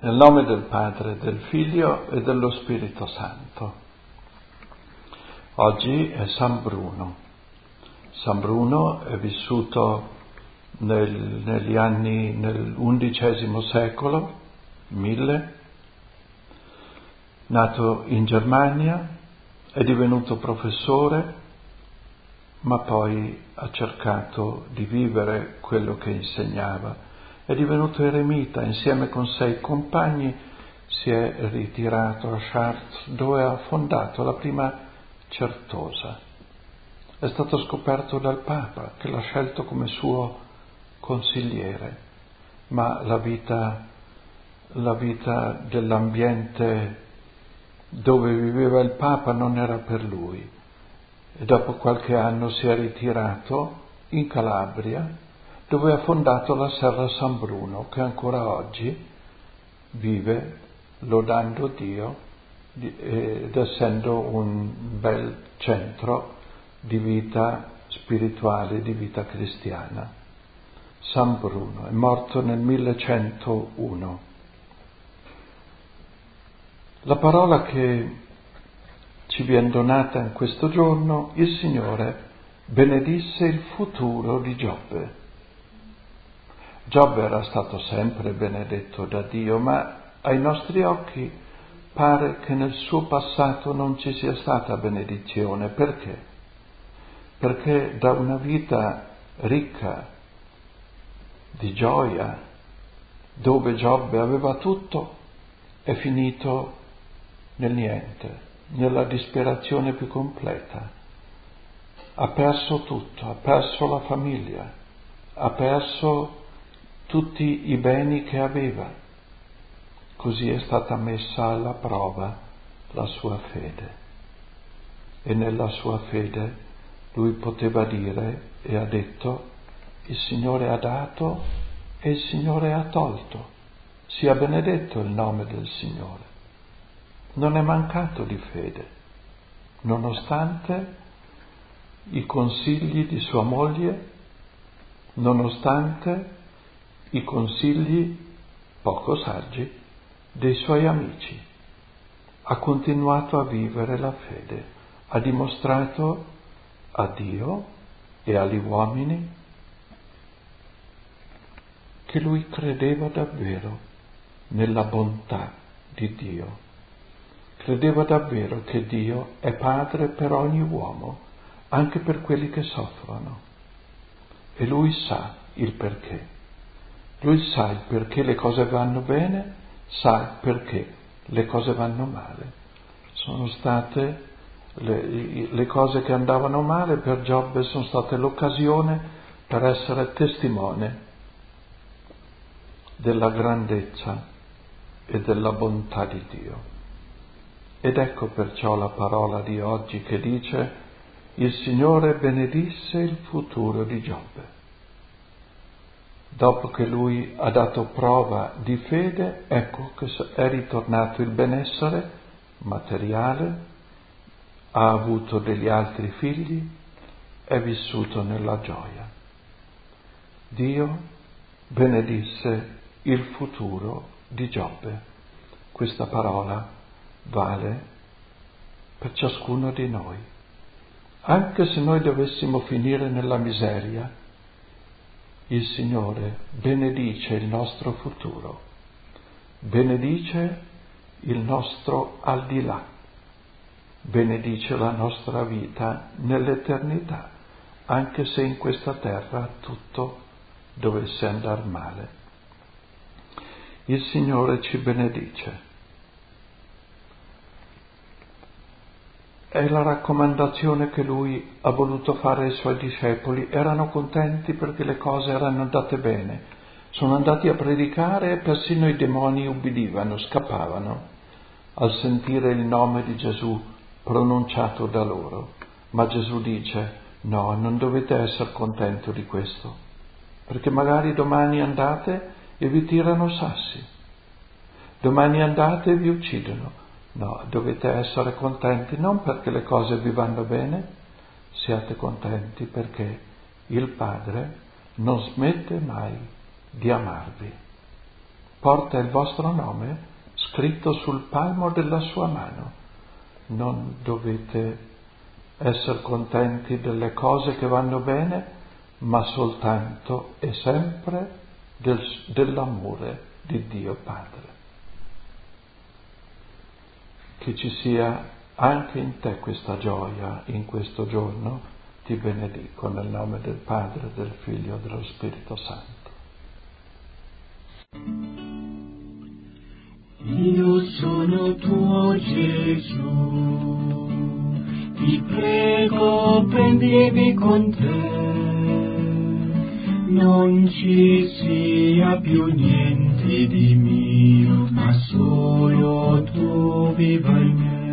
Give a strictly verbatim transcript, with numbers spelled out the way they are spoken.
Nel nome del Padre, del Figlio e dello Spirito Santo. Oggi è San Bruno. San Bruno è vissuto nel, negli anni, nell'undicesimo secolo, mille, nato in Germania, è divenuto professore, ma poi ha cercato di vivere quello che insegnava. È divenuto eremita, insieme con sei compagni si è ritirato a Chartres, dove ha fondato la prima Certosa. È stato scoperto dal Papa, che l'ha scelto come suo consigliere, ma la vita, la vita dell'ambiente dove viveva il Papa non era per lui, e dopo qualche anno si è ritirato in Calabria, dove ha fondato la Serra San Bruno, che ancora oggi vive lodando Dio ed essendo un bel centro di vita spirituale, di vita cristiana. San Bruno è morto nel millecentouno. La parola che ci viene donata in questo giorno: il Signore benedisse il futuro di Giobbe. Giobbe era stato sempre benedetto da Dio, ma ai nostri occhi pare che nel suo passato non ci sia stata benedizione. Perché? Perché da una vita ricca di gioia, dove Giobbe aveva tutto, è finito nel niente, nella disperazione più completa. Ha perso tutto, ha perso la famiglia, ha perso tutti i beni che aveva. Così è stata messa alla prova la sua fede. E nella sua fede lui poteva dire e ha detto: il Signore ha dato e il Signore ha tolto. Sia benedetto il nome del Signore. Non è mancato di fede, nonostante i consigli di sua moglie, nonostante i consigli poco saggi dei suoi amici. Ha continuato a vivere la fede, ha dimostrato a Dio e agli uomini che lui credeva davvero nella bontà di Dio. Credeva davvero che Dio è padre per ogni uomo, anche per quelli che soffrono. E lui sa il perché. Lui sa il perché le cose vanno bene, sa il perché le cose vanno male. Sono state le, le cose che andavano male per Giobbe, sono state l'occasione per essere testimone della grandezza e della bontà di Dio. Ed ecco perciò la parola di oggi che dice: il Signore benedisse il futuro di Giobbe. Dopo che lui ha dato prova di fede, ecco che è ritornato il benessere materiale, ha avuto degli altri figli, è vissuto nella gioia. Dio benedisse il futuro di Giobbe. Questa parola vale per ciascuno di noi. Anche se noi dovessimo finire nella miseria, il Signore benedice il nostro futuro, benedice il nostro al di là, benedice la nostra vita nell'eternità, anche se in questa terra tutto dovesse andar male. Il Signore ci benedice. È la raccomandazione che lui ha voluto fare ai suoi discepoli. Erano contenti perché le cose erano andate bene. Sono andati a predicare e persino i demoni ubbidivano, scappavano al sentire il nome di Gesù pronunciato da loro. Ma Gesù dice: no, non dovete essere contenti di questo, perché magari domani andate e vi tirano sassi, domani andate e vi uccidono. No, dovete essere contenti non perché le cose vi vanno bene, siate contenti perché il Padre non smette mai di amarvi. porta il vostro nome scritto sul palmo della sua mano. Non dovete essere contenti delle cose che vanno bene, ma soltanto e sempre del, dell'amore di Dio Padre. Che ci sia anche in te questa gioia in questo giorno, ti benedico nel nome del Padre, del Figlio e dello Spirito Santo. Io sono tuo Gesù, ti prego prendimi con te, non ci sia più niente di mio, ma solo tu viva in me.